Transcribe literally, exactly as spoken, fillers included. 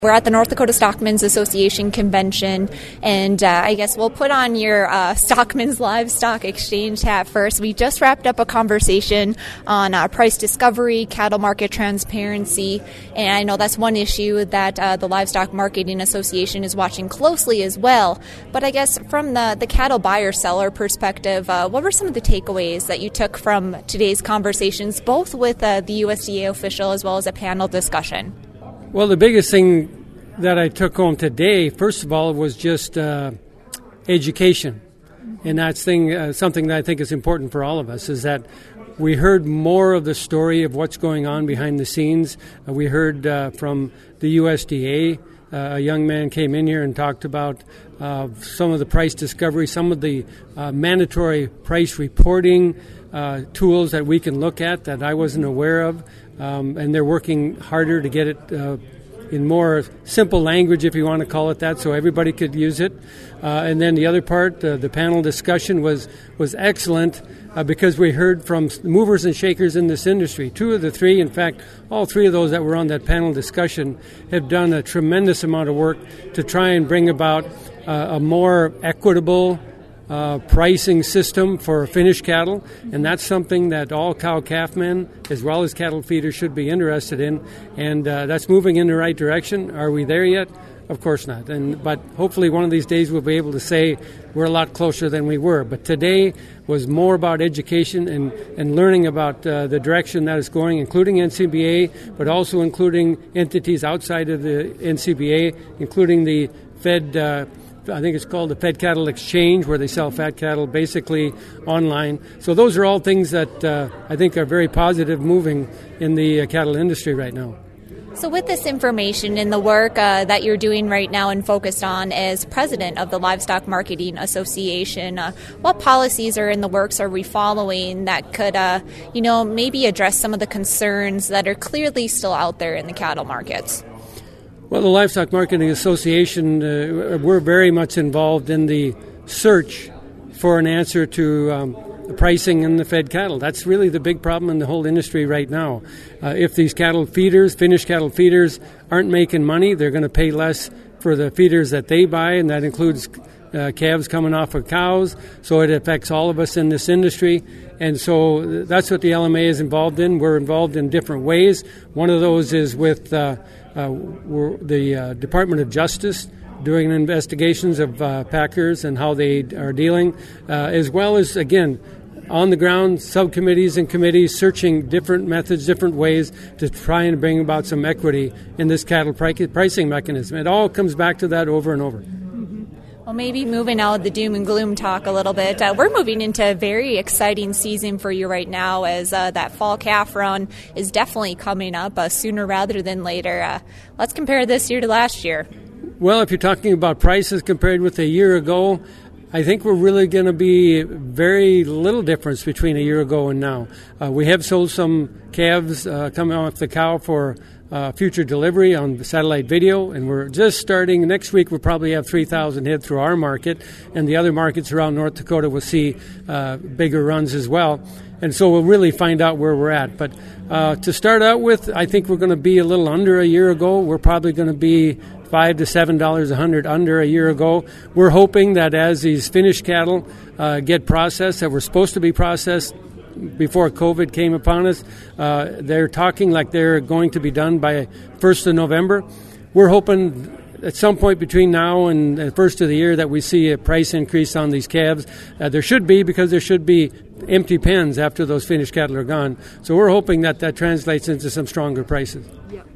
We're at the North Dakota Stockmen's Association convention, and uh, I guess we'll put on your uh, Stockmen's Livestock Exchange hat first. We just wrapped up a conversation on uh, price discovery, cattle market transparency, and I know that's one issue that uh, the Livestock Marketing Association is watching closely as well. But I guess from the, the cattle buyer-seller perspective, uh, what were some of the takeaways that you took from today's conversations, both with uh, the U S D A official as well as a panel discussion? Well, the biggest thing that I took home today, first of all, was just uh, education. And that's thing, uh, something that I think is important for all of us, is that we heard more of the story of what's going on behind the scenes. Uh, we heard uh, from the U S D A. Uh, a young man came in here and talked about uh, some of the price discovery, some of the uh, mandatory price reporting uh, tools that we can look at that I wasn't aware of. Um, and they're working harder to get it uh, in more simple language, if you want to call it that, so everybody could use it. Uh, and then the other part, uh, the panel discussion was, was excellent uh, because we heard from movers and shakers in this industry. Two of the three, in fact, all three of those that were on that panel discussion have done a tremendous amount of work to try and bring about uh, a more equitable Uh, pricing system for finished cattle, and that's something that all cow-calf men as well as cattle feeders should be interested in, and uh, that's moving in the right direction. Are we there yet? Of course not, and but hopefully one of these days we'll be able to say we're a lot closer than we were. But today was more about education and, and learning about uh, the direction that it's going, including N C B A, but also including entities outside of the N C B A, including the Fed uh, I think it's called the Fed Cattle Exchange, where they sell fat cattle basically online. So those are all things that uh, I think are very positive moving in the uh, cattle industry right now. So with this information and the work uh, that you're doing right now and focused on as president of the Livestock Marketing Association, uh, what policies are in the works are we following that could, uh, you know, maybe address some of the concerns that are clearly still out there in the cattle markets? Well, the Livestock Marketing Association, uh, we're very much involved in the search for an answer to um, the pricing in the fed cattle. That's really the big problem in the whole industry right now. Uh, if these cattle feeders, finished cattle feeders, aren't making money, they're going to pay less for the feeders that they buy, and that includes uh, calves coming off of cows. So it affects all of us in this industry. And so that's what the L M A is involved in. We're involved in different ways. One of those is with uh, uh, we're the uh, Department of Justice doing investigations of uh, packers and how they are dealing, uh, as well as, again, on the ground, subcommittees and committees searching different methods, different ways to try and bring about some equity in this cattle pricing mechanism. It all comes back to that over and over. Well, maybe moving out of the doom and gloom talk a little bit, uh, we're moving into a very exciting season for you right now, as uh, that fall calf run is definitely coming up uh, sooner rather than later. Uh, let's compare this year to last year. Well, if you're talking about prices compared with a year ago, I think we're really going to be very little difference between a year ago and now. Uh, we have sold some calves uh, coming off the cow for Uh, future delivery on satellite video, and we're just starting. Next week we'll probably have three thousand head through our market, and the other markets around North Dakota will see uh, bigger runs as well. And so we'll really find out where we're at. But uh, to start out with, I think we're going to be a little under a year ago. We're probably going to be five to seven dollars a hundred under a year ago. We're hoping that as these finished cattle uh, get processed, that we're supposed to be processed before COVID came upon us. Uh, they're talking like they're going to be done by first of November. We're hoping at some point between now and the first of the year that we see a price increase on these calves. Uh, there should be, because there should be empty pens after those finished cattle are gone. So we're hoping that that translates into some stronger prices. Yep.